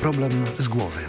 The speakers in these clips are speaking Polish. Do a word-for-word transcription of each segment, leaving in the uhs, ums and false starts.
problem z głowy.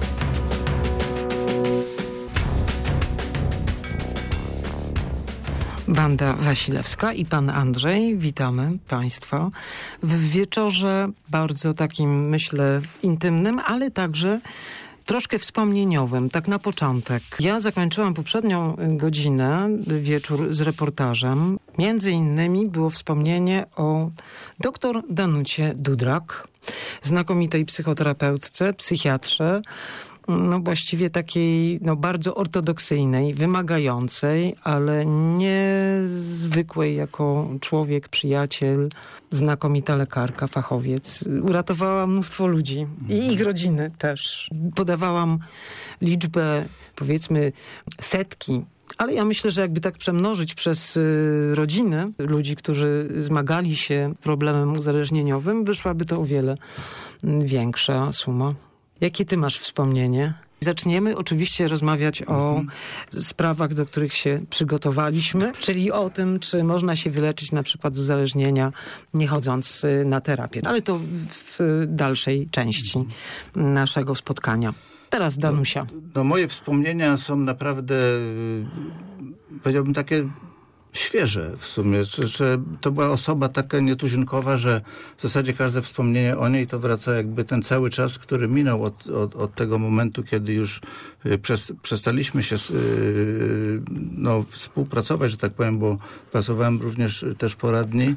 Wanda Wasilewska i pan Andrzej. Witamy państwa w wieczorze bardzo takim, myślę, intymnym, ale także troszkę wspomnieniowym, tak na początek. Ja zakończyłam poprzednią godzinę, wieczór z reportażem. Między innymi było wspomnienie o doktor Danucie Dudrak, znakomitej psychoterapeutce, psychiatrze, no właściwie takiej no bardzo ortodoksyjnej, wymagającej, ale niezwykłej jako człowiek, przyjaciel, znakomita lekarka, fachowiec. Uratowała mnóstwo ludzi i ich rodziny też. Podawałam liczbę, powiedzmy, setki. Ale ja myślę, że jakby tak przemnożyć przez y, rodziny ludzi, którzy zmagali się z problemem uzależnieniowym, wyszłaby to o wiele y, większa suma. Jakie ty masz wspomnienie? Zaczniemy oczywiście rozmawiać o mhm. sprawach, do których się przygotowaliśmy, czyli o tym, czy można się wyleczyć na przykład z uzależnienia, nie chodząc na terapię. Ale to w dalszej części mhm. naszego spotkania. Teraz Danusia. No, no moje wspomnienia są naprawdę, powiedziałbym, takie świeże w sumie, że, że to była osoba taka nietuzinkowa, że w zasadzie każde wspomnienie o niej to wraca jakby ten cały czas, który minął od, od, od tego momentu, kiedy już przez, przestaliśmy się no, współpracować, że tak powiem, bo pracowałem również też poradni.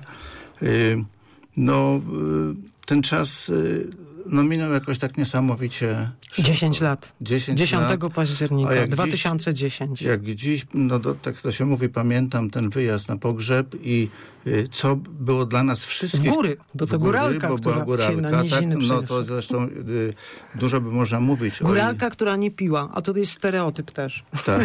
No ten czas no minął jakoś tak niesamowicie szybko. dziesięć lat. dziesiątego lat. października dwa tysiące dziesiąty. Dziś, jak dziś, no to, tak to się mówi, pamiętam ten wyjazd na pogrzeb i y, co było dla nas wszystkich. W góry, bo to góry, góralka, bo która była góralka, się na niziny tak, no to zresztą y, dużo by można mówić. Góralka, o... która nie piła, a to jest stereotyp też. Tak.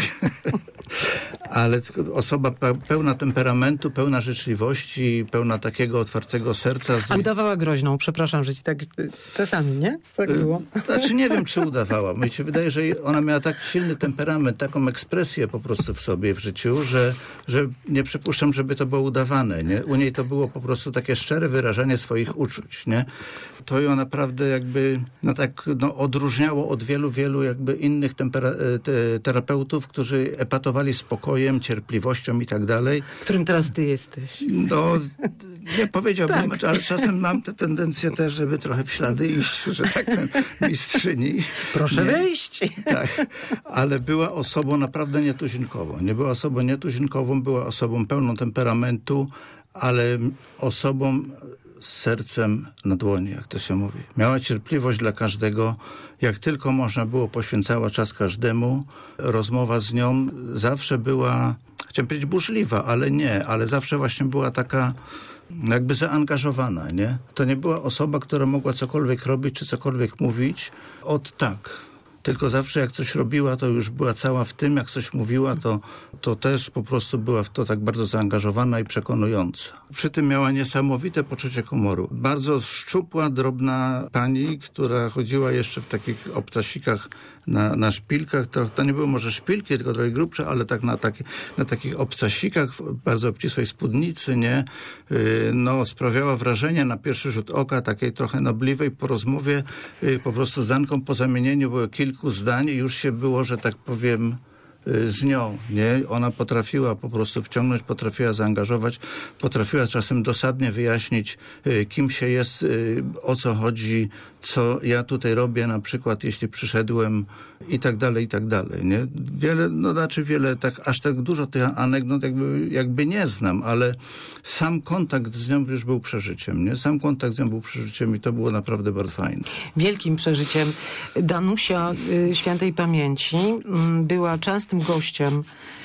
Ale osoba pełna temperamentu, pełna życzliwości, pełna takiego otwartego serca. Z... A udawała groźną, przepraszam, że ci tak czasami, nie? Tak było. Znaczy nie wiem, czy udawała. Mi się wydaje, że ona miała tak silny temperament, taką ekspresję po prostu w sobie w życiu, że, że nie przypuszczam, żeby to było udawane. Nie? U niej to było po prostu takie szczere wyrażanie swoich uczuć. Nie? To ją naprawdę jakby no tak no, odróżniało od wielu, wielu jakby innych tempera- te, terapeutów, którzy epatowali spokojem, cierpliwością i tak dalej. Którym teraz ty jesteś. No, nie powiedziałbym, tak. ale czasem mam tę tendencję też, żeby trochę w ślady iść, że tak powiem, mistrzyni. Proszę nie, wejść. Tak, ale była osobą naprawdę nietuzinkową. Nie była osobą nietuzinkową, była osobą pełną temperamentu, ale osobą z sercem na dłoni, jak to się mówi. Miała cierpliwość dla każdego, jak tylko można było, poświęcała czas każdemu. Rozmowa z nią zawsze była, chciałem powiedzieć burzliwa, ale nie, ale zawsze właśnie była taka jakby zaangażowana, nie? To nie była osoba, która mogła cokolwiek robić, czy cokolwiek mówić od tak. Tylko zawsze jak coś robiła, to już była cała w tym, jak coś mówiła, to, to też po prostu była w to tak bardzo zaangażowana i przekonująca. Przy tym miała niesamowite poczucie humoru. Bardzo szczupła, drobna pani, która chodziła jeszcze w takich obcasikach na, na szpilkach. To, to nie były może szpilki, tylko trochę grubsze, ale tak na, taki, na takich obcasikach, w bardzo obcisłej spódnicy, nie? Yy, no, sprawiała wrażenie na pierwszy rzut oka, takiej trochę nobliwej po rozmowie, yy, po prostu zdanką po zamienieniu było kilku zdań i już się było, że tak powiem, z nią, nie? Ona potrafiła po prostu wciągnąć, potrafiła zaangażować, potrafiła czasem dosadnie wyjaśnić, kim się jest, o co chodzi, co ja tutaj robię, na przykład jeśli przyszedłem i tak dalej, i tak dalej, nie? Wiele, no znaczy wiele, tak, aż tak dużo tych anegdot jakby, jakby nie znam, ale sam kontakt z nią już był przeżyciem, nie? Sam kontakt z nią był przeżyciem i to było naprawdę bardzo fajne. Wielkim przeżyciem. Danusia y, świętej pamięci y, była częstym gościem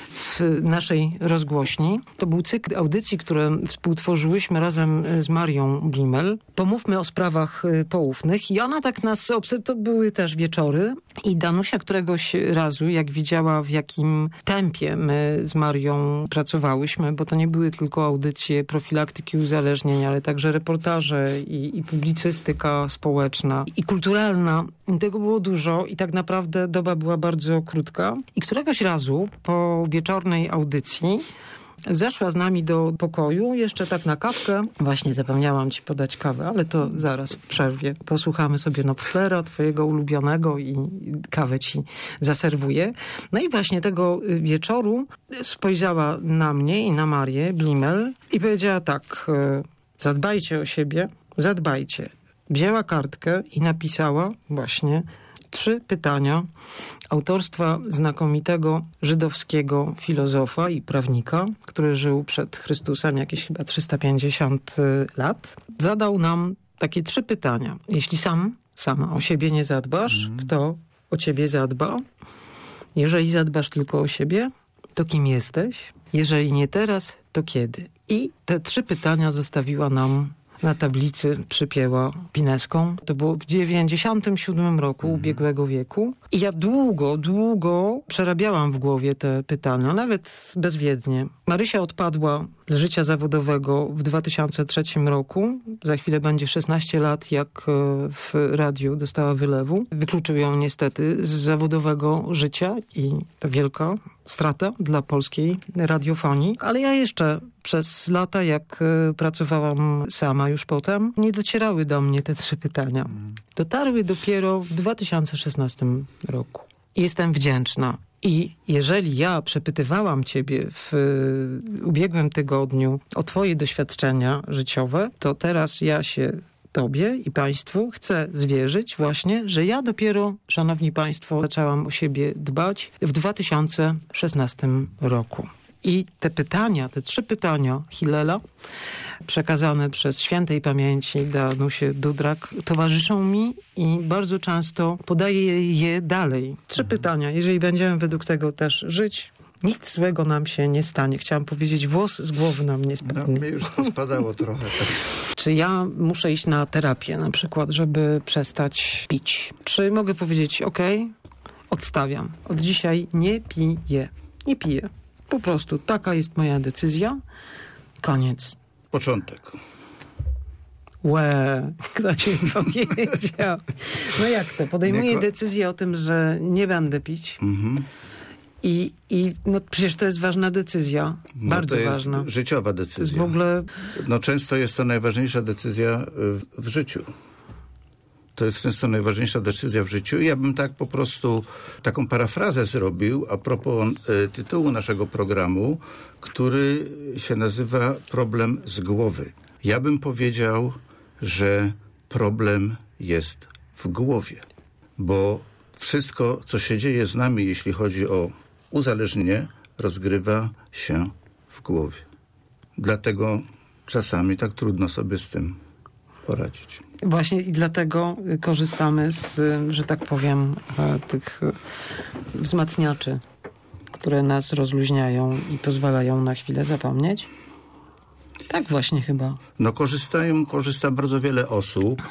w naszej rozgłośni. To był cykl audycji, które współtworzyłyśmy razem z Marią Gimel. Pomówmy o sprawach poufnych. I ona tak nas obserwowała. To były też wieczory. I Danusia któregoś razu, jak widziała, w jakim tempie my z Marią pracowałyśmy, bo to nie były tylko audycje profilaktyki uzależnień, ale także reportaże i, i publicystyka społeczna i kulturalna. I tego było dużo i tak naprawdę doba była bardzo krótka. I któregoś razu po wieczornej audycji zeszła z nami do pokoju, jeszcze tak na kawkę. Właśnie zapomniałam ci podać kawę, ale to zaraz w przerwie. Posłuchamy sobie Knopflera, twojego ulubionego, i kawę ci zaserwuję. No i właśnie tego wieczoru spojrzała na mnie i na Marię Blimmel i powiedziała tak: zadbajcie o siebie, zadbajcie. Wzięła kartkę i napisała właśnie trzy pytania autorstwa znakomitego żydowskiego filozofa i prawnika, który żył przed Chrystusem jakieś chyba trzysta pięćdziesiąt lat. Zadał nam takie trzy pytania. Jeśli sam, sama o siebie nie zadbasz, mm. kto o ciebie zadba? Jeżeli zadbasz tylko o siebie, to kim jesteś? Jeżeli nie teraz, to kiedy? I te trzy pytania zostawiła nam na tablicy, przypięła pineską. To było w dziewięćdziesiątym siódmym roku mm. ubiegłego wieku. I ja długo, długo przerabiałam w głowie te pytania, nawet bezwiednie. Marysia odpadła z życia zawodowego w dwa tysiące trzecim roku. Za chwilę będzie szesnaście lat, jak w radiu dostała wylewu. Wykluczył ją niestety z zawodowego życia i to wielka strata dla polskiej radiofonii. Ale ja jeszcze przez lata, jak pracowałam sama już potem, nie docierały do mnie te trzy pytania. Dotarły dopiero w dwa tysiące szesnastym roku. I jestem wdzięczna. I jeżeli ja przepytywałam ciebie w ubiegłym tygodniu o twoje doświadczenia życiowe, to teraz ja się tobie i państwu chcę zwierzyć właśnie, że ja dopiero, szanowni państwo, zaczęłam o siebie dbać w dwa tysiące szesnastym roku. I te pytania, te trzy pytania Hillela, przekazane przez świętej pamięci Danusię Dudrak, towarzyszą mi i bardzo często podaję je dalej. Trzy mhm. pytania. Jeżeli będziemy według tego też żyć, nic złego nam się nie stanie. Chciałam powiedzieć, włos z głowy nam nie spadnie. No, mi już to spadało trochę. Tak. Czy ja muszę iść na terapię na przykład, żeby przestać pić? Czy mogę powiedzieć, okej, okay, odstawiam. Od dzisiaj nie piję. Nie piję. Po prostu taka jest moja decyzja. Koniec. Początek. Łe, ktoś mi powiedział. No jak to? Podejmuję Nieko... decyzję o tym, że nie będę pić. Mhm. I, I no przecież to jest ważna decyzja. No bardzo to jest ważna. Życiowa decyzja. To jest w ogóle... No często jest to najważniejsza decyzja w, w życiu. To jest często najważniejsza decyzja w życiu. I ja bym tak po prostu taką parafrazę zrobił a propos y, tytułu naszego programu, który się nazywa Problem z głowy. Ja bym powiedział, że problem jest w głowie. Bo wszystko, co się dzieje z nami, jeśli chodzi o uzależnienie, rozgrywa się w głowie. Dlatego czasami tak trudno sobie z tym poradzić. Właśnie i dlatego korzystamy z, że tak powiem, tych wzmacniaczy, które nas rozluźniają i pozwalają na chwilę zapomnieć. Tak właśnie chyba. No korzystają, korzysta bardzo wiele osób.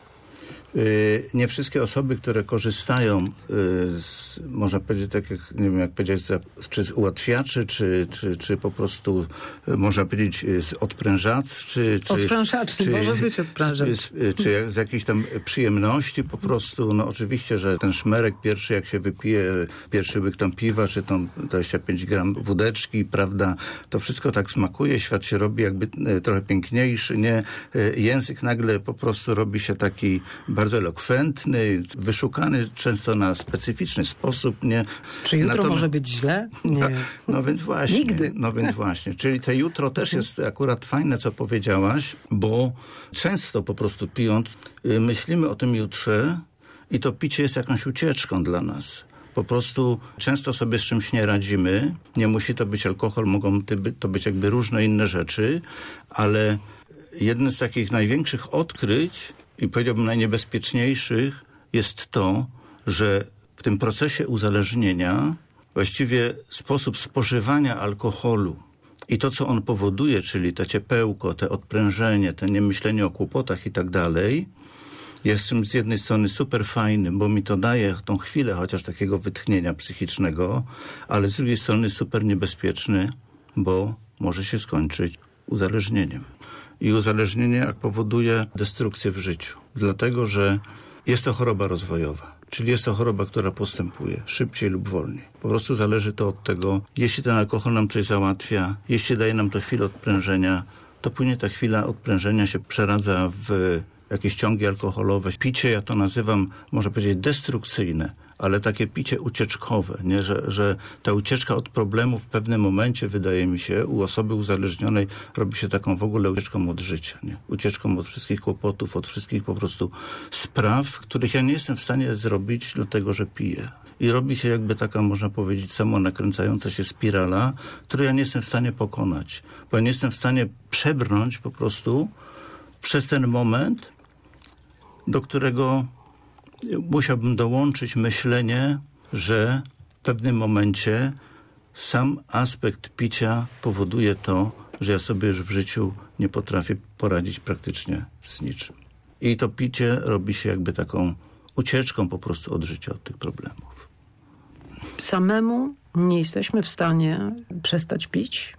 Yy, nie wszystkie osoby, które korzystają, yy, z, można powiedzieć, tak jak, nie wiem jak powiedzieć, z, czy z ułatwiaczy, czy, czy, czy po prostu, yy, można powiedzieć, z odprężaczy, czy... Odprężaczy, czy, może być odprężacz. Z, z, czy jak, z jakiejś tam przyjemności po prostu, no oczywiście, że ten szmerek pierwszy, jak się wypije, pierwszy łyk tam piwa, czy tam dwadzieścia pięć gram wódeczki, prawda, to wszystko tak smakuje, świat się robi jakby yy, trochę piękniejszy, nie? Yy, język nagle po prostu robi się taki bardzo elokwentny, wyszukany często na specyficzny sposób. Nie? Czy jutro Natomiast... może być źle? Nie. No, no więc właśnie. Nigdy. No więc właśnie. Czyli te jutro też jest akurat fajne, co powiedziałaś, bo często po prostu pijąc, myślimy o tym jutrze i to picie jest jakąś ucieczką dla nas. Po prostu często sobie z czymś nie radzimy. Nie musi to być alkohol, mogą to być jakby różne inne rzeczy, ale jednym z takich największych odkryć i powiedziałbym najniebezpieczniejszych jest to, że w tym procesie uzależnienia właściwie sposób spożywania alkoholu i to, co on powoduje, czyli to ciepełko, te odprężenie, to niemyślenie o kłopotach i tak dalej, jest czymś z jednej strony super fajnym, bo mi to daje tą chwilę chociaż takiego wytchnienia psychicznego, ale z drugiej strony super niebezpieczny, bo może się skończyć uzależnieniem. I uzależnienie jak powoduje destrukcję w życiu. Dlatego, że jest to choroba rozwojowa. Czyli jest to choroba, która postępuje szybciej lub wolniej. Po prostu zależy to od tego, jeśli ten alkohol nam coś załatwia, jeśli daje nam to chwilę odprężenia, to później ta chwila odprężenia się przeradza w jakieś ciągi alkoholowe. Picie, ja to nazywam, można powiedzieć, destrukcyjne, ale takie picie ucieczkowe, nie? Że, że ta ucieczka od problemu w pewnym momencie, wydaje mi się, u osoby uzależnionej robi się taką w ogóle ucieczką od życia, nie? Ucieczką od wszystkich kłopotów, od wszystkich po prostu spraw, których ja nie jestem w stanie zrobić, dlatego że piję. I robi się jakby taka, można powiedzieć, samonakręcająca się spirala, której ja nie jestem w stanie pokonać. Bo ja nie jestem w stanie przebrnąć po prostu przez ten moment, do którego musiałbym dołączyć myślenie, że w pewnym momencie sam aspekt picia powoduje to, że ja sobie już w życiu nie potrafię poradzić praktycznie z niczym. I to picie robi się jakby taką ucieczką po prostu od życia, od tych problemów. Samemu nie jesteśmy w stanie przestać pić?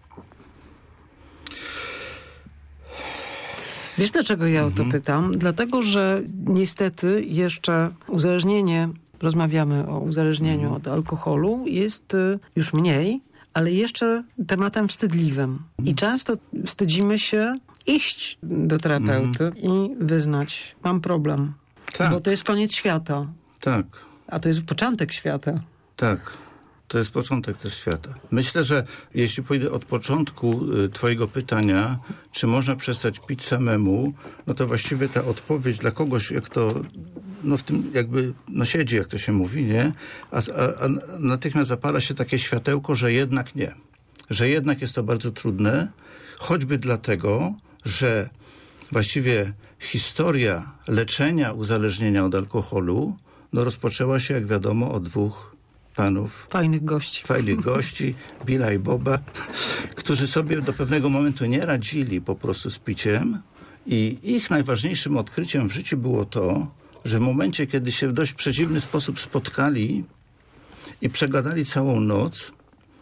Wiesz, dlaczego ja o to pytam? Dlatego, że niestety jeszcze uzależnienie, rozmawiamy o uzależnieniu od alkoholu, jest już mniej, ale jeszcze tematem wstydliwym. I często wstydzimy się iść do terapeuty mm. i wyznać, mam problem. Tak. Bo to jest koniec świata. Tak. A to jest początek świata. Tak. To jest początek też świata. Myślę, że jeśli pójdę od początku twojego pytania, czy można przestać pić samemu, no to właściwie ta odpowiedź dla kogoś, jak to no w tym jakby no siedzi, jak to się mówi, nie? A, a, a natychmiast zapala się takie światełko, że jednak nie. Że jednak jest to bardzo trudne, choćby dlatego, że właściwie historia leczenia uzależnienia od alkoholu no rozpoczęła się, jak wiadomo, od dwóch panów. Fajnych gości. Fajnych gości, Billa i Boba, którzy sobie do pewnego momentu nie radzili po prostu z piciem i ich najważniejszym odkryciem w życiu było to, że w momencie, kiedy się w dość przedziwny sposób spotkali i przegadali całą noc,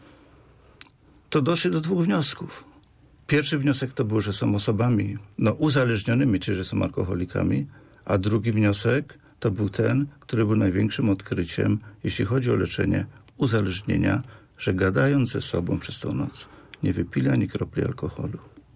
to doszli do dwóch wniosków. Pierwszy wniosek to był, że są osobami no, uzależnionymi, czyli że są alkoholikami, a drugi wniosek to był ten, który był największym odkryciem, jeśli chodzi o leczenie uzależnienia, że gadając ze sobą przez tą noc nie wypili ani kropli alkoholu.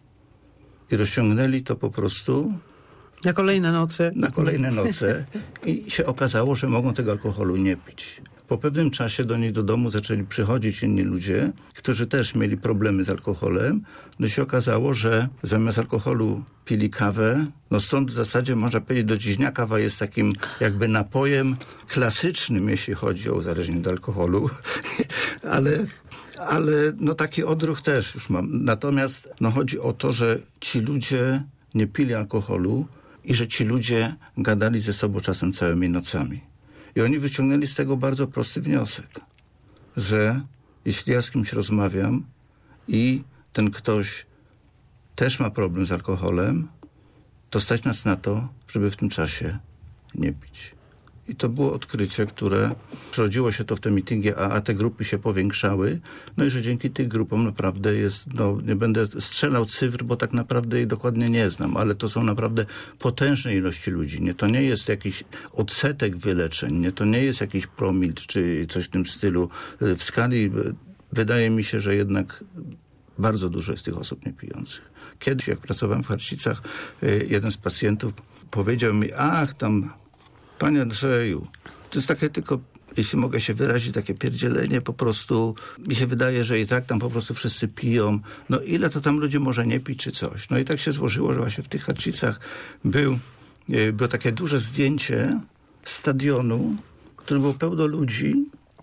I rozciągnęli to po prostu na kolejne noce. Na kolejne noce i się okazało, że mogą tego alkoholu nie pić. Po pewnym czasie do nich do domu zaczęli przychodzić inni ludzie, którzy też mieli problemy z alkoholem. No i się okazało, że zamiast alkoholu pili kawę. No stąd w zasadzie można powiedzieć, do dziś dnia kawa jest takim jakby napojem klasycznym, jeśli chodzi o uzależnienie od alkoholu. ale ale no taki odruch też już mam. Natomiast no chodzi o to, że ci ludzie nie pili alkoholu i że ci ludzie gadali ze sobą czasem całymi nocami. I oni wyciągnęli z tego bardzo prosty wniosek, że jeśli ja z kimś rozmawiam i ten ktoś też ma problem z alkoholem, to stać nas na to, żeby w tym czasie nie pić. I to było odkrycie, które zrodziło się to w te meetingi, a, a te grupy się powiększały. No i że dzięki tych grupom naprawdę jest, no nie będę strzelał cyfr, bo tak naprawdę jej dokładnie nie znam, ale to są naprawdę potężne ilości ludzi. Nie, to nie jest jakiś odsetek wyleczeń, nie, to nie jest jakiś promil czy coś w tym stylu. W skali wydaje mi się, że jednak bardzo dużo jest tych osób niepijących. Kiedyś, jak pracowałem w Harcicach, jeden z pacjentów powiedział mi, ach, tam panie Andrzeju, to jest takie tylko, jeśli mogę się wyrazić, takie pierdzielenie, po prostu mi się wydaje, że i tak tam po prostu wszyscy piją. No ile to tam ludzie może nie pić czy coś. No i tak się złożyło, że właśnie w tych Harcicach był, było takie duże zdjęcie stadionu, który był pełno ludzi.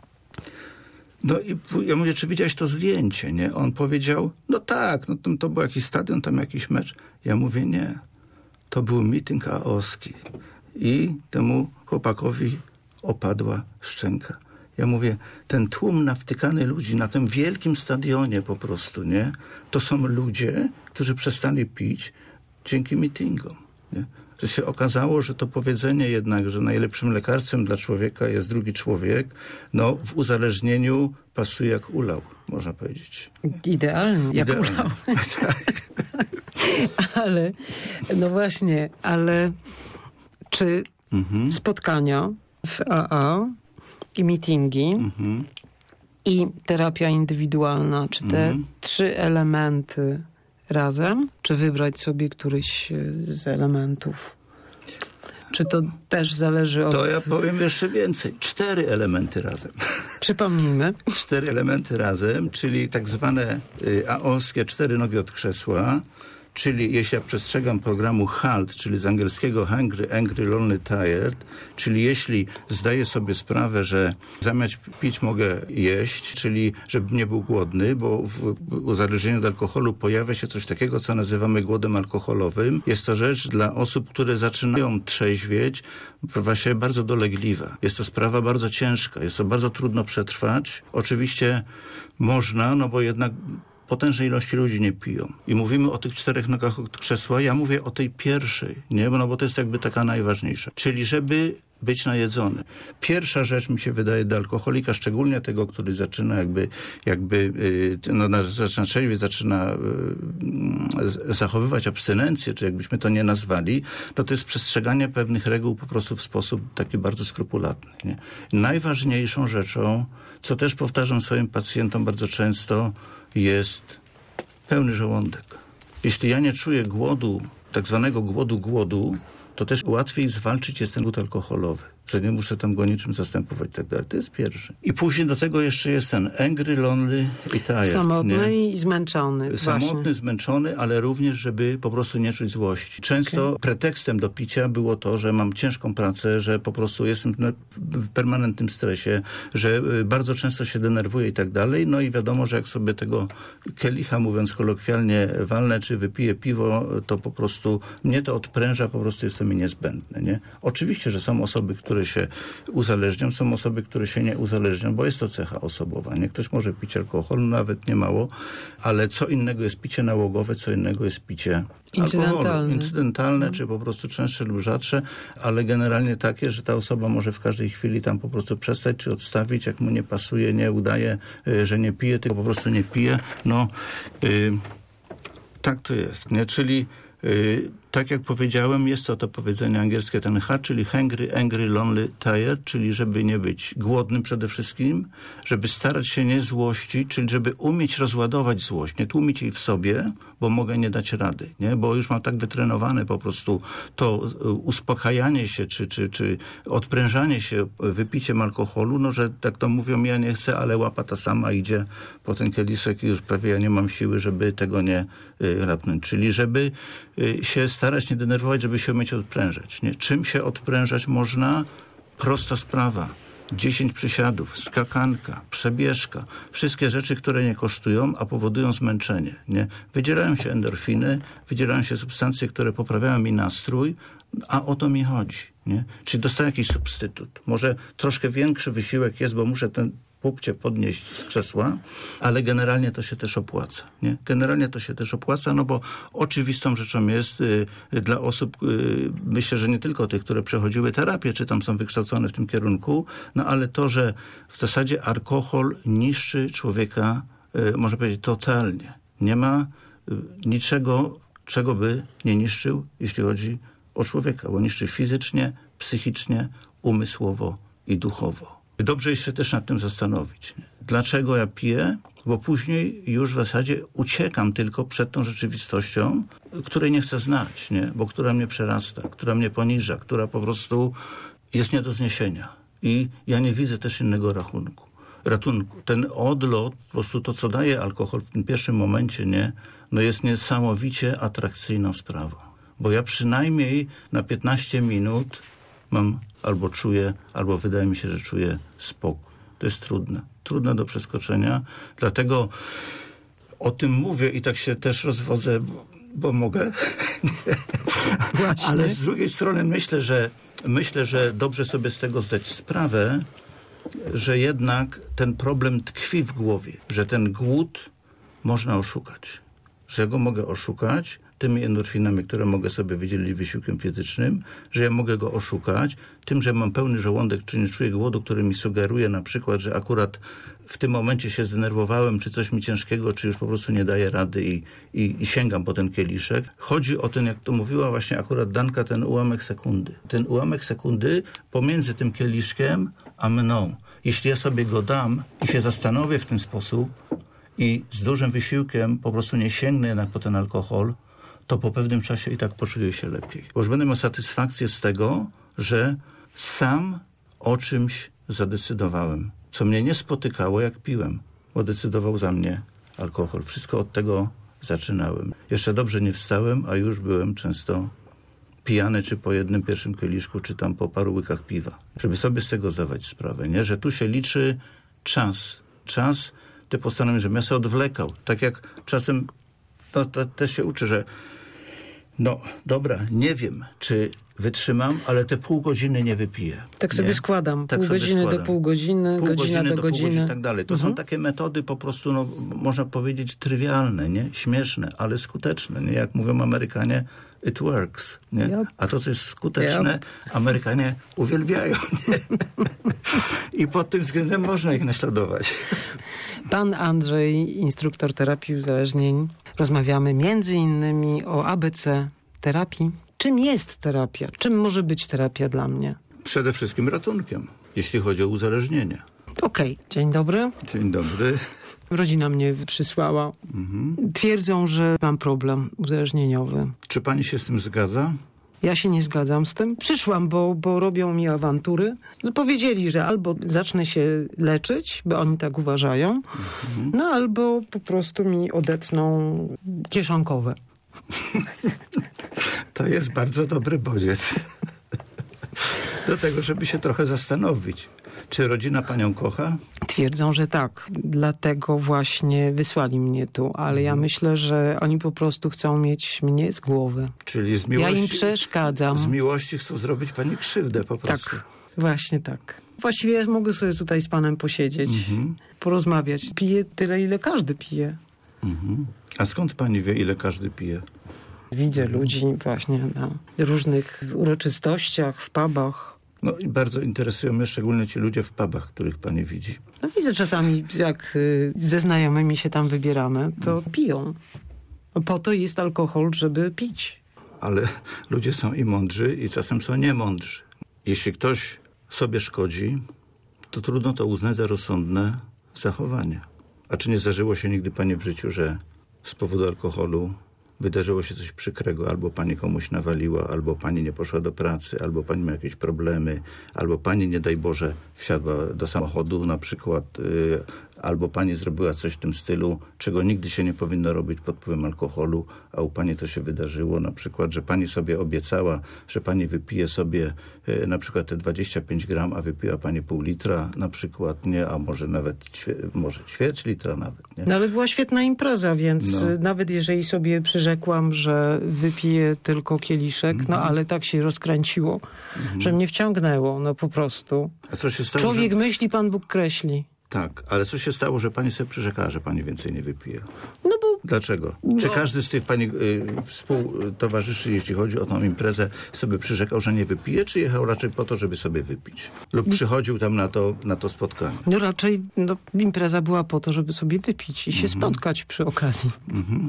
No i ja mówię, czy widziałeś to zdjęcie, nie? On powiedział, no tak, no to, to był jakiś stadion, tam jakiś mecz. Ja mówię, nie, to był meeting A O S Ki. I temu chłopakowi opadła szczęka. Ja mówię, ten tłum nawtykany ludzi na tym wielkim stadionie po prostu, nie? To są ludzie, którzy przestali pić dzięki meetingom, nie? Że się okazało, że to powiedzenie jednak, że najlepszym lekarstwem dla człowieka jest drugi człowiek, no w uzależnieniu pasuje jak ulał, można powiedzieć. Idealnie, jak Idealnie. ulał. Tak. Ale, no właśnie, ale czy mhm. spotkania w A A i meetingi Mhm. i terapia indywidualna. Czy te Mhm. trzy elementy razem, czy wybrać sobie któryś z elementów? Czy to też zależy od... To ja powiem jeszcze więcej. Cztery elementy razem. Przypomnijmy. Cztery elementy razem, czyli tak zwane y, aoskie cztery nogi od krzesła, czyli jeśli ja przestrzegam programu HALT, czyli z angielskiego Hungry, Angry, Lonely, Tired, czyli jeśli zdaję sobie sprawę, że zamiast pić mogę jeść, czyli żebym nie był głodny, bo w, w uzależnieniu od alkoholu pojawia się coś takiego, co nazywamy głodem alkoholowym. Jest to rzecz dla osób, które zaczynają trzeźwieć, właśnie bardzo dolegliwa. Jest to sprawa bardzo ciężka, jest to bardzo trudno przetrwać. Oczywiście można, no bo jednak potężnej ilości ludzi nie piją. I mówimy o tych czterech nogach od krzesła. Ja mówię o tej pierwszej, nie? No bo to jest jakby taka najważniejsza. Czyli żeby być najedzony. Pierwsza rzecz mi się wydaje dla alkoholika, szczególnie tego, który zaczyna jakby, jakby no, zaczyna trzeźwieć, zaczyna y, zachowywać abstynencję, czy jakbyśmy to nie nazwali, no to jest przestrzeganie pewnych reguł po prostu w sposób taki bardzo skrupulatny. Nie? Najważniejszą rzeczą, co też powtarzam swoim pacjentom bardzo często, jest pełny żołądek. Jeśli ja nie czuję głodu, tak zwanego głodu głodu, to też łatwiej zwalczyć jest ten głód alkoholowy, że nie muszę tam go niczym zastępować i tak dalej. To jest pierwszy. I później do tego jeszcze jest ten angry, lonely i tired. Samotny nie? i zmęczony. Samotny, właśnie. zmęczony, ale również, żeby po prostu nie czuć złości. Często okay. pretekstem do picia było to, że mam ciężką pracę, że po prostu jestem w permanentnym stresie, że bardzo często się denerwuję i tak dalej. No i wiadomo, że jak sobie tego kielicha, mówiąc kolokwialnie, walnę, czy wypiję piwo, to po prostu mnie to odpręża, po prostu jestem mi niezbędny. Nie? Oczywiście, że są osoby, które się uzależnią, są osoby, które się nie uzależnią, bo jest to cecha osobowa. Nie? Ktoś może pić alkohol, nawet nie mało, ale co innego jest picie nałogowe, co innego jest picie incydentalne, alkoholu. Incydentalne, no. Czy po prostu częstsze lub rzadsze, ale generalnie takie, że ta osoba może w każdej chwili tam po prostu przestać, czy odstawić, jak mu nie pasuje, nie udaje, że nie pije, tylko po prostu nie pije. No, yy, tak to jest, nie? Czyli Yy, tak jak powiedziałem, jest to to powiedzenie angielskie, ten H, czyli hungry, angry, lonely, tired, czyli żeby nie być głodnym przede wszystkim, żeby starać się nie złościć, czyli żeby umieć rozładować złość, nie tłumić jej w sobie, bo mogę nie dać rady, nie? Bo już mam tak wytrenowane po prostu to uspokajanie się, czy, czy, czy odprężanie się wypiciem alkoholu, no że tak to mówią, ja nie chcę, ale łapa ta sama idzie po ten kieliszek i już prawie ja nie mam siły, żeby tego nie y, rapnąć. Czyli żeby y, się starać nie denerwować, żeby się umieć odprężać. Nie? Czym się odprężać można? Prosta sprawa. dziesięć przysiadów, skakanka, przebieżka. Wszystkie rzeczy, które nie kosztują, a powodują zmęczenie. Nie? Wydzielają się endorfiny, wydzielają się substancje, które poprawiają mi nastrój, a o to mi chodzi. Nie? Czyli dostaję jakiś substytut. Może troszkę większy wysiłek jest, bo muszę ten pupcie podnieść z krzesła, ale generalnie to się też opłaca. Nie? Generalnie to się też opłaca, no bo oczywistą rzeczą jest y, dla osób, y, myślę, że nie tylko tych, które przechodziły terapię, czy tam są wykształcone w tym kierunku, no ale to, że w zasadzie alkohol niszczy człowieka, y, można powiedzieć, totalnie. Nie ma y, niczego, czego by nie niszczył, jeśli chodzi o człowieka, bo niszczy fizycznie, psychicznie, umysłowo i duchowo. Dobrze jest się też nad tym zastanowić. Dlaczego ja piję? Bo później już w zasadzie uciekam tylko przed tą rzeczywistością, której nie chcę znać, nie? Bo która mnie przerasta, która mnie poniża, która po prostu jest nie do zniesienia. I ja nie widzę też innego rachunku. ratunku. Ten odlot, po prostu to, co daje alkohol w tym pierwszym momencie, nie? No jest niesamowicie atrakcyjna sprawa. Bo ja przynajmniej na piętnaście minut mam albo czuję, albo wydaje mi się, że czuję spokój. To jest trudne. Trudne do przeskoczenia. Dlatego o tym mówię i tak się też rozwodzę, bo, bo mogę. Ale z drugiej strony myślę, że myślę, że dobrze sobie z tego zdać sprawę, że jednak ten problem tkwi w głowie, że ten głód można oszukać. Że go mogę oszukać tymi endorfinami, które mogę sobie wydzielić wysiłkiem fizycznym, że ja mogę go oszukać tym, że mam pełny żołądek, czy nie czuję głodu, który mi sugeruje na przykład, że akurat w tym momencie się zdenerwowałem, czy coś mi ciężkiego, czy już po prostu nie daję rady i, i, i sięgam po ten kieliszek. Chodzi o ten, jak to mówiła właśnie akurat Danka, ten ułamek sekundy. Ten ułamek sekundy pomiędzy tym kieliszkiem a mną. Jeśli ja sobie go dam i się zastanowię w ten sposób i z dużym wysiłkiem po prostu nie sięgnę jednak po ten alkohol, to po pewnym czasie i tak poczuję się lepiej. Bo już będę miał satysfakcję z tego, że sam o czymś zadecydowałem. Co mnie nie spotykało, jak piłem, bo decydował za mnie alkohol. Wszystko od tego zaczynałem. Jeszcze dobrze nie wstałem, a już byłem często pijany, czy po jednym pierwszym kieliszku, czy tam po paru łykach piwa. Żeby sobie z tego zdawać sprawę, nie? Że tu się liczy czas. Czas, te postanowienia, żebym ja się odwlekał. Tak jak czasem, no, to też się uczy, że no dobra, nie wiem, czy wytrzymam, ale te pół godziny nie wypiję. Tak sobie nie? składam. Tak pół sobie godziny składam. do pół godziny, pół godzina godziny do, do godziny. pół godziny i tak dalej. To mhm. są takie metody po prostu, no, można powiedzieć, trywialne, nie? Śmieszne, ale skuteczne. Nie? Jak mówią Amerykanie, it works. Nie? Yep. A to, co jest skuteczne, yep. Amerykanie uwielbiają. Nie? I pod tym względem można ich naśladować. Pan Andrzej, instruktor terapii uzależnień. Rozmawiamy między innymi o A B C terapii. Czym jest terapia? Czym może być terapia dla mnie? Przede wszystkim ratunkiem, jeśli chodzi o uzależnienie. Okej, okay. Dzień dobry. Dzień dobry. Rodzina mnie przysłała. Mhm. Twierdzą, że mam problem uzależnieniowy. Czy pani się z tym zgadza? Ja się nie zgadzam z tym. Przyszłam, bo, bo robią mi awantury. Powiedzieli, że albo zacznę się leczyć, bo oni tak uważają, mhm. no albo po prostu mi odetną kieszonkowe. To jest bardzo dobry bodziec do tego, żeby się trochę zastanowić. Czy rodzina panią kocha? Twierdzą, że tak. Dlatego właśnie wysłali mnie tu. Ale ja myślę, że oni po prostu chcą mieć mnie z głowy. Czyli z miłości... Ja im przeszkadzam. Z miłości chcą zrobić pani krzywdę po prostu. Tak, właśnie tak. Właściwie ja mogę sobie tutaj z panem posiedzieć, mhm. porozmawiać. Piję tyle, ile każdy pije. Mhm. A skąd pani wie, ile każdy pije? Widzę ludzi właśnie na różnych uroczystościach, w pubach. No i bardzo interesują mnie szczególnie ci ludzie w pubach, których pani widzi. No widzę czasami, jak ze znajomymi się tam wybieramy, to mhm. piją. Po to jest alkohol, żeby pić. Ale ludzie są i mądrzy, i czasem są niemądrzy. Jeśli ktoś sobie szkodzi, to trudno to uznać za rozsądne zachowanie. A czy nie zdarzyło się nigdy pani w życiu, że z powodu alkoholu wydarzyło się coś przykrego, albo pani komuś nawaliła, albo pani nie poszła do pracy, albo pani ma jakieś problemy, albo pani, nie daj Boże, wsiadła do samochodu na przykład, yy, albo pani zrobiła coś w tym stylu, czego nigdy się nie powinno robić pod wpływem alkoholu, a u pani to się wydarzyło, na przykład, że pani sobie obiecała, że pani wypije sobie yy, na przykład te dwadzieścia pięć gram, a wypiła pani pół litra na przykład, nie, a może nawet ćwie, może ćwierć litra nawet, nie? No ale była świetna impreza, więc no. nawet jeżeli sobie przyrzekłam, że wypiję tylko kieliszek, mm-hmm. no ale tak się rozkręciło, mm-hmm. że mnie wciągnęło, no po prostu. A co się stało, Człowiek że... myśli, Pan Bóg kreśli. Tak, ale co się stało, że pani sobie przyrzekała, że pani więcej nie wypije? No bo... Dlaczego? No. Czy każdy z tych pani y, współtowarzyszy, jeśli chodzi o tą imprezę, sobie przyrzekał, że nie wypije, czy jechał raczej po to, żeby sobie wypić? Lub przychodził tam na to, na to spotkanie? No raczej no, impreza była po to, żeby sobie wypić i się mm-hmm. spotkać przy okazji. Mm-hmm.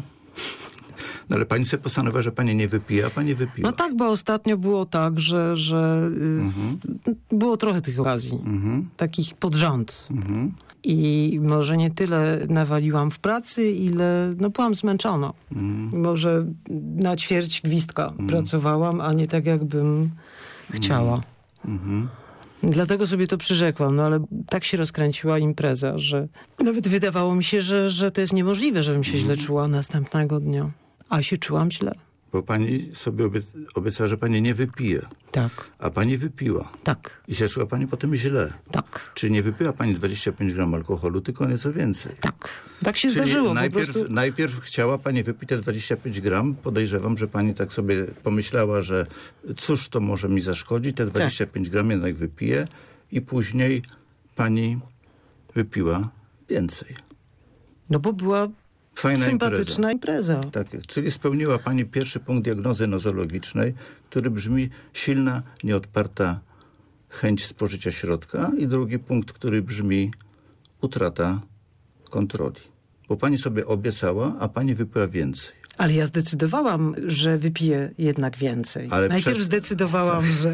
No ale pani sobie postanowiła, że pani nie wypije, a pani wypiła. No tak, bo ostatnio było tak, że, że mm-hmm. y, było trochę tych okazji, mm-hmm. takich pod rząd. Mm-hmm. I może nie tyle nawaliłam w pracy, ile no, byłam zmęczona. Mm. Może na ćwierć gwizdka mm. pracowałam, a nie tak, jakbym chciała. Mm-hmm. Dlatego sobie to przyrzekłam, no ale tak się rozkręciła impreza, że nawet wydawało mi się, że, że to jest niemożliwe, żebym się mm. źle czuła następnego dnia. A się czułam źle. Bo pani sobie obiec- obiecała, że pani nie wypije. Tak. A pani wypiła. Tak. I się czuła pani potem źle. Tak. Czyli nie wypiła pani dwadzieścia pięć gram alkoholu, tylko nieco więcej. Tak. Tak się Czyli zdarzyło. Najpierw, po prostu... najpierw chciała pani wypić te dwadzieścia pięć gram. Podejrzewam, że pani tak sobie pomyślała, że cóż to może mi zaszkodzić. Te dwadzieścia pięć gram jednak wypije. I później pani wypiła więcej. No bo była Fajna sympatyczna impreza. impreza. Tak jest. Czyli spełniła pani pierwszy punkt diagnozy nozologicznej, który brzmi silna, nieodparta chęć spożycia środka, i drugi punkt, który brzmi utrata kontroli. Bo pani sobie obiecała, a pani wypiła więcej. Ale ja zdecydowałam, że wypiję jednak więcej. Ale Najpierw przed... zdecydowałam, że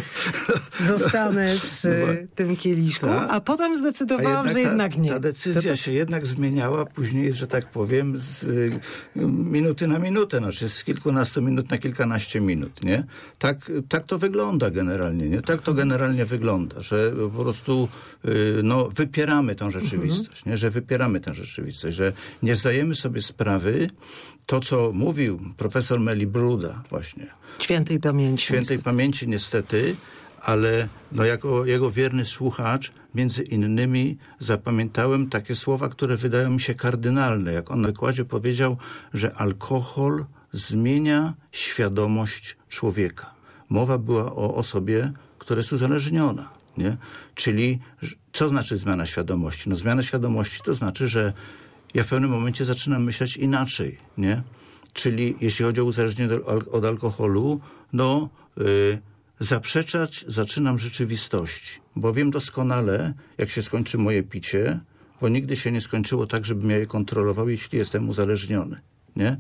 zostanę przy no, tym kieliszku, ta, a potem zdecydowałam, jednak że jednak ta, nie. Ta decyzja to... się jednak zmieniała później, że tak powiem, z y, minuty na minutę, znaczy z kilkunastu minut na kilkanaście minut, nie? Tak, tak to wygląda generalnie, nie? Tak to generalnie wygląda, że po prostu y, no, wypieramy tą rzeczywistość, mhm. nie? Że wypieramy tę rzeczywistość, że nie zdajemy sobie sprawy, to, co mówił profesor Meli Bruda właśnie. Świętej pamięci. Świętej niestety. pamięci niestety, ale no jako jego wierny słuchacz, między innymi zapamiętałem takie słowa, które wydają mi się kardynalne. Jak on na wykładzie powiedział, że alkohol zmienia świadomość człowieka. Mowa była o osobie, która jest uzależniona, nie? Czyli co znaczy zmiana świadomości? No zmiana świadomości to znaczy, że ja w pewnym momencie zaczynam myśleć inaczej, nie? Czyli jeśli chodzi o uzależnienie od alkoholu, no yy, zaprzeczać zaczynam rzeczywistości. Bo wiem doskonale, jak się skończy moje picie, bo nigdy się nie skończyło tak, żebym ja je kontrolował, jeśli jestem uzależniony, nie?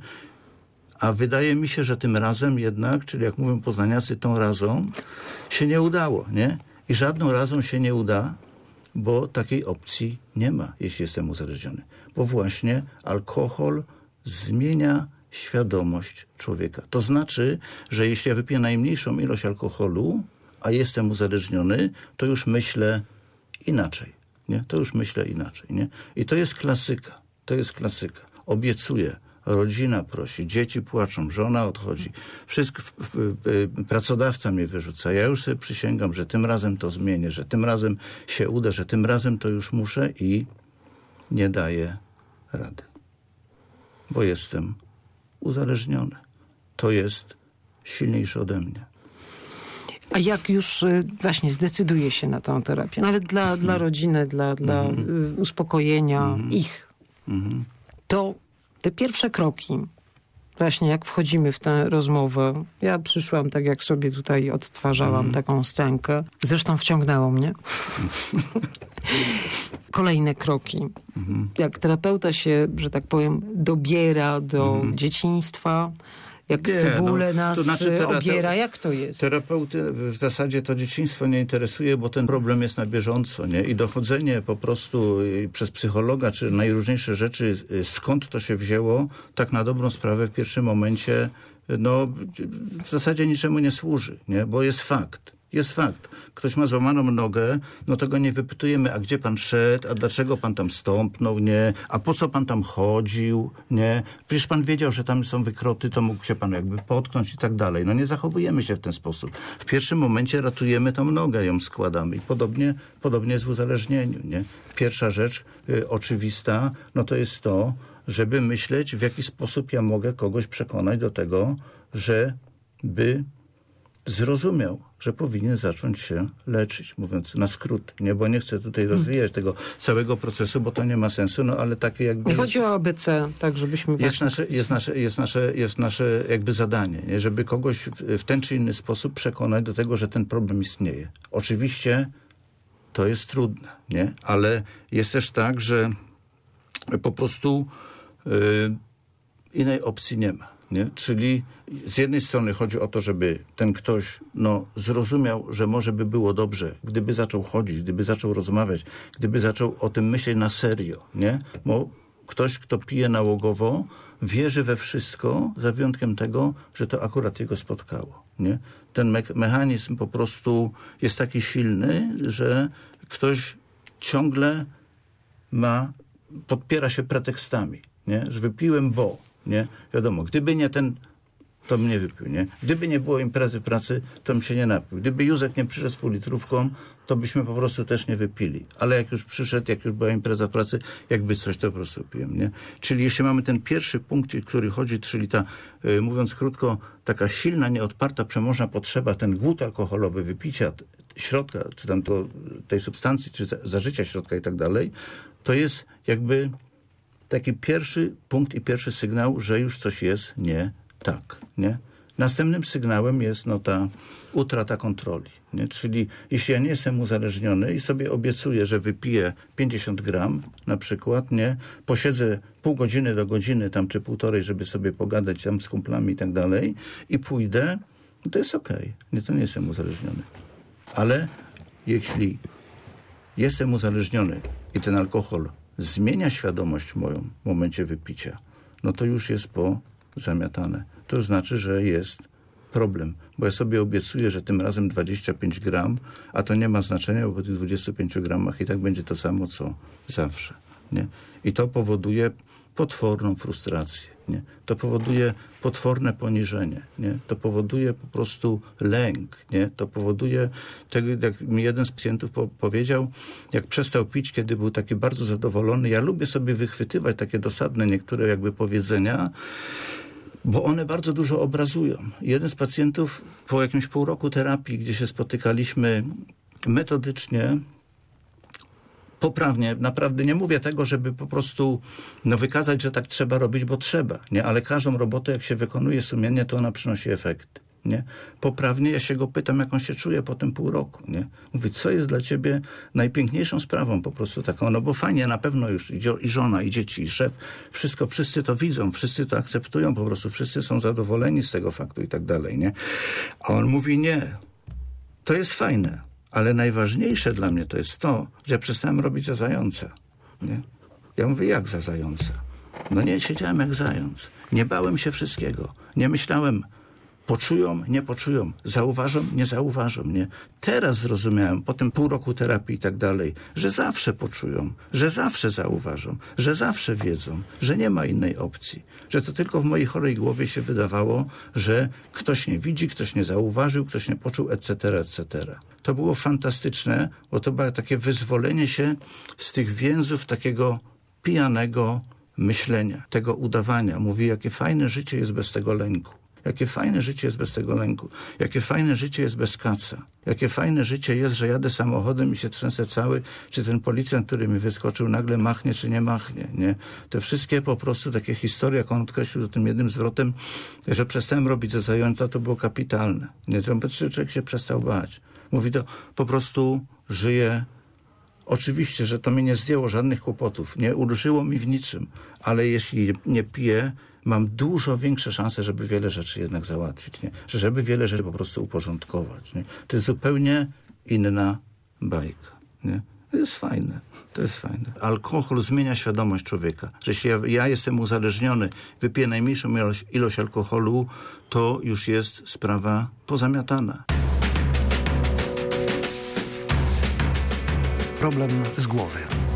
A wydaje mi się, że tym razem jednak, czyli jak mówią poznaniacy, tą razą się nie udało, nie? I żadną razą się nie uda, bo takiej opcji nie ma, jeśli jestem uzależniony. Bo właśnie alkohol zmienia świadomość człowieka. To znaczy, że jeśli ja wypiję najmniejszą ilość alkoholu, a jestem uzależniony, to już myślę inaczej, nie? To już myślę inaczej, nie? I to jest klasyka. To jest klasyka. Obiecuję. Rodzina prosi, dzieci płaczą, żona odchodzi. Wszystko, w, w, w, pracodawca mnie wyrzuca. Ja już sobie przysięgam, że tym razem to zmienię, że tym razem się uda, że tym razem to już muszę i nie daję rady. Bo jestem uzależniony. To jest silniejsze ode mnie. A jak już właśnie zdecyduje się na tę terapię, nawet dla, mm. dla rodziny, dla, dla mm. uspokojenia mm. ich, mm. to te pierwsze kroki, właśnie jak wchodzimy w tę rozmowę, ja przyszłam tak, jak sobie tutaj odtwarzałam mm. taką scenkę. Zresztą wciągnęło mnie. Kolejne kroki. Mm. Jak terapeuta się, że tak powiem, dobiera do mm. dzieciństwa, jak nie, cebulę no, nas to znaczy obiera, jak to jest? Terapeuty w zasadzie to dzieciństwo nie interesuje, bo ten problem jest na bieżąco, nie? I dochodzenie po prostu przez psychologa, czy najróżniejsze rzeczy, skąd to się wzięło, tak na dobrą sprawę w pierwszym momencie, no w zasadzie niczemu nie służy, nie? Bo jest fakt. Jest fakt. Ktoś ma złamaną nogę, no to go nie wypytujemy, a gdzie pan szedł, a dlaczego pan tam stąpnął, nie? A po co pan tam chodził, nie? Przecież pan wiedział, że tam są wykroty, to mógł się pan jakby potknąć i tak dalej. No nie zachowujemy się w ten sposób. W pierwszym momencie ratujemy tą nogę, ją składamy. I podobnie, podobnie jest w uzależnieniu, nie? Pierwsza rzecz y, oczywista, no to jest to, żeby myśleć, w jaki sposób ja mogę kogoś przekonać do tego, że by zrozumiał, że powinien zacząć się leczyć, mówiąc na skrót, nie, bo nie chcę tutaj rozwijać tego całego procesu, bo to nie ma sensu, no ale takie jakby... Nie chodzi o A B C, tak żebyśmy... Jest właśnie... nasze, jest nasze, jest nasze, jest nasze jakby zadanie, nie? Żeby kogoś w, w ten czy inny sposób przekonać do tego, że ten problem istnieje. Oczywiście to jest trudne, nie? Ale jest też tak, że po prostu yy, innej opcji nie ma. Nie? Czyli z jednej strony chodzi o to, żeby ten ktoś no, zrozumiał, że może by było dobrze, gdyby zaczął chodzić, gdyby zaczął rozmawiać, gdyby zaczął o tym myśleć na serio. Nie? Bo ktoś, kto pije nałogowo, wierzy we wszystko, za wyjątkiem tego, że to akurat jego spotkało. Nie? Ten me- mechanizm po prostu jest taki silny, że ktoś ciągle ma, podpiera się pretekstami. Nie? Że wypiłem, bo... Nie? Wiadomo, gdyby nie ten, to bym nie wypił, nie? Gdyby nie było imprezy pracy, to bym się nie napił. Gdyby Józek nie przyszedł z półlitrówką, to byśmy po prostu też nie wypili. Ale jak już przyszedł, jak już była impreza pracy, jakby coś, to po prostu piłem, nie? Czyli jeśli mamy ten pierwszy punkt, który chodzi, czyli ta, yy, mówiąc krótko, taka silna, nieodparta, przemożna potrzeba, ten głód alkoholowy, wypicia środka, czy tam to, tej substancji, czy za, zażycia środka i tak dalej, to jest jakby taki pierwszy punkt i pierwszy sygnał, że już coś jest nie tak, nie? Następnym sygnałem jest no ta utrata kontroli, nie? Czyli jeśli ja nie jestem uzależniony i sobie obiecuję, że wypiję pięćdziesiąt gram na przykład, nie? Posiedzę pół godziny do godziny tam czy półtorej, żeby sobie pogadać tam z kumplami i tak dalej i pójdę, no to jest okej. Okay. Nie, to nie jestem uzależniony. Ale jeśli jestem uzależniony i ten alkohol zmienia świadomość moją w momencie wypicia, no to już jest pozamiatane. To już znaczy, że jest problem, bo ja sobie obiecuję, że tym razem dwadzieścia pięć gram, a to nie ma znaczenia, bo po tych dwudziestu pięciu gramach i tak będzie to samo, co zawsze. Nie? I to powoduje potworną frustrację. Nie? To powoduje potworne poniżenie. Nie? To powoduje po prostu lęk. Nie? To powoduje, tak jak mi jeden z pacjentów po- powiedział, jak przestał pić, kiedy był taki bardzo zadowolony. Ja lubię sobie wychwytywać takie dosadne niektóre jakby powiedzenia, bo one bardzo dużo obrazują. Jeden z pacjentów po jakimś pół roku terapii, gdzie się spotykaliśmy metodycznie, poprawnie, naprawdę nie mówię tego, żeby po prostu no, wykazać, że tak trzeba robić, bo trzeba, nie? Ale każdą robotę, jak się wykonuje sumiennie, to ona przynosi efekt, nie? Poprawnie ja się go pytam, jak on się czuje po tym pół roku, nie? Mówi, co jest dla ciebie najpiękniejszą sprawą po prostu taką, no bo fajnie, na pewno już i, i żona, i dzieci, i szef, wszystko, wszyscy to widzą, wszyscy to akceptują po prostu, wszyscy są zadowoleni z tego faktu i tak dalej, nie? A on mówi, nie, to jest fajne. Ale najważniejsze dla mnie to jest to, że ja przestałem robić za zająca. Nie? Ja mówię, jak za zająca? No nie, siedziałem jak zając. Nie bałem się wszystkiego. Nie myślałem, poczują, nie poczują, zauważą, nie zauważą. Nie? Teraz zrozumiałem, po tym pół roku terapii i tak dalej, że zawsze poczują, że zawsze zauważą, że zawsze wiedzą, że nie ma innej opcji. Że to tylko w mojej chorej głowie się wydawało, że ktoś nie widzi, ktoś nie zauważył, ktoś nie poczuł, et cetera, et cetera. To było fantastyczne, bo to było takie wyzwolenie się z tych więzów takiego pijanego myślenia, tego udawania. Mówi, jakie fajne życie jest bez tego lęku. Jakie fajne życie jest bez tego lęku. Jakie fajne życie jest bez kaca. Jakie fajne życie jest, że jadę samochodem i się trzęsę cały, czy ten policjant, który mi wyskoczył, nagle machnie, czy nie machnie. Nie? Te wszystkie po prostu takie historie, jak on odkreślił tym jednym zwrotem, że przestałem robić za zająca, to było kapitalne. Nie? Człowiek się przestał bać. Mówi, to po prostu żyje. Oczywiście, że to mi nie zdjęło żadnych kłopotów. Nie ulżyło mi w niczym. Ale jeśli nie piję, mam dużo większe szanse, żeby wiele rzeczy jednak załatwić. Nie? Żeby wiele rzeczy po prostu uporządkować. Nie? To jest zupełnie inna bajka. Nie? To jest fajne. To jest fajne. Alkohol zmienia świadomość człowieka. Że jeśli ja, ja jestem uzależniony, wypiję najmniejszą ilość, ilość alkoholu, to już jest sprawa pozamiatana. Problem z głowy.